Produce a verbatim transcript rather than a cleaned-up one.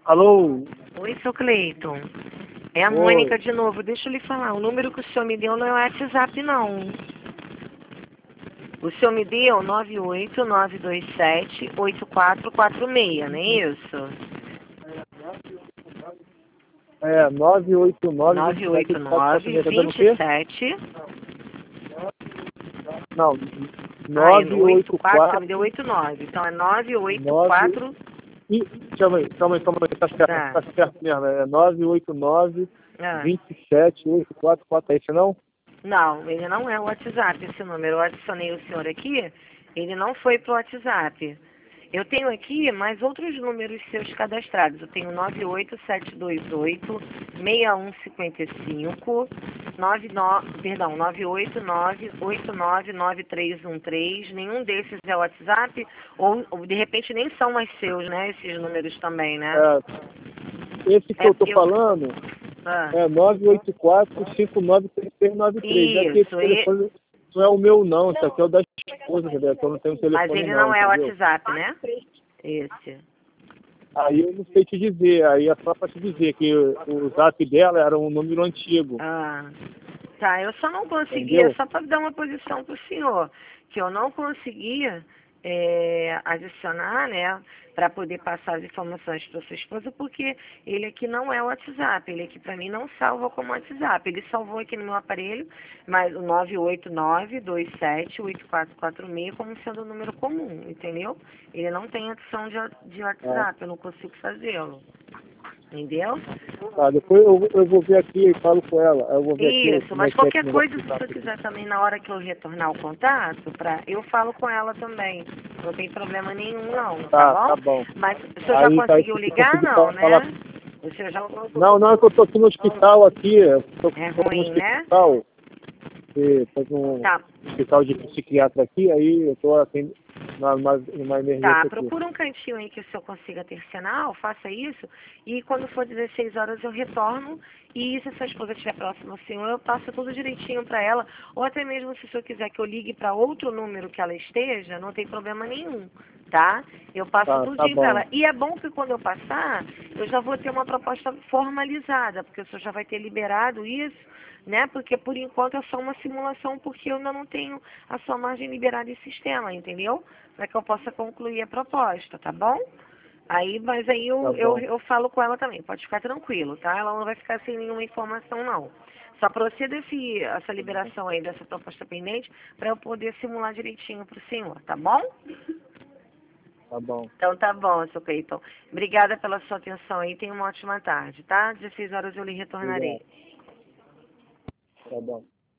Alô? Oi, seu Cleiton. É a Oi. Mônica de novo. Deixa eu lhe falar. O número que o senhor me deu não é o WhatsApp, não. O senhor me deu nove oito nove dois sete oito quatro quatro seis, não é isso? É, nove oito nove, nove oito nove, tá dando o quê? vinte e sete. Não, Ah, é nove oito oito quatro, você me deu quatro, oito nove. Então é nove oito nove... quatro. Ih, calma aí, calma aí, calma aí, tá certo, Tá. tá certo mesmo, é nove oito nove, Ah. vinte e sete, oito quatro quatro, é isso não? Não, ele não é o WhatsApp, esse número. Eu adicionei o senhor aqui, ele não foi pro WhatsApp. Eu tenho aqui mais outros números seus cadastrados. Eu tenho nove oito sete dois oito seis um cinco cinco, nove nove, perdão, nove oito nove oito nove nove três um três. Nenhum desses é o WhatsApp, ou, ou de repente nem são mais seus, né? Esses números também, né? É, esse que É eu tô porque eu... falando Ah. é nove oito quatro, cinco nove três três nove três. É que esse Isso, e... telefone não é o meu não, esse aqui é o da esposa, entendeu? Eu não tenho telefone Mas ele não, não é o entendeu? WhatsApp, né? Esse. Aí eu não sei te dizer, aí é só pra te dizer que o zap dela era um número antigo. Ah, tá. Eu só não conseguia, Entendeu? só para dar uma posição para o senhor, que eu não conseguia é, adicionar, né, para poder passar as informações para sua esposa, porque ele aqui não é o WhatsApp, ele aqui para mim não salva como WhatsApp. Ele salvou aqui no meu aparelho, mas o nove oito nove dois sete oito quatro quatro seis como sendo um número comum, entendeu? Ele não tem adição de, de WhatsApp, eu não consigo fazê-lo. Entendeu? Tá, depois eu, eu vou ver aqui e falo com ela. Eu vou ver aqui Isso, como é mas que é esse qualquer negócio coisa, do se zap você aqui. quiser também, na hora que eu retornar o contato, pra, eu falo com ela também. Não tem problema nenhum, não, tá Tá, bom? tá bom. Mas o senhor já Aí, tá, conseguiu se você ligar, conseguir não, falar. né? O senhor já... Não, não, é que eu tô aqui no hospital aqui. Eu tô, É tô no ruim, né? hospital. E faz um Tá. hospital de psiquiatra aqui, aí eu tô assim, numa, numa emergência Tá, aqui. procura um cantinho aí que o senhor consiga ter sinal, faça isso, e quando for dezesseis horas eu retorno, e se a sua esposa estiver próxima ao senhor, eu passo tudo direitinho para ela, ou até mesmo se o senhor quiser que eu ligue para outro número que ela esteja, não tem problema nenhum, tá? Eu passo Tá, tá tudinho para bom. ela. E é bom que quando eu passar, eu já vou ter uma proposta formalizada, porque o senhor já vai ter liberado isso, né? Porque por enquanto é só uma simulação, porque eu ainda não tenho a sua margem liberada em sistema, entendeu? Para que eu possa concluir a proposta, tá bom? Aí, mas aí eu, Tá eu, bom. eu falo com ela também, pode ficar tranquilo, tá? Ela não vai ficar sem nenhuma informação, não. Só proceda esse, essa liberação aí dessa proposta pendente para eu poder simular direitinho para o senhor, tá bom? Tá bom. Então tá bom, seu Cleiton. Obrigada pela sua atenção aí, tenha uma ótima tarde, tá? dezesseis horas eu lhe retornarei. Obrigado. Tá bom.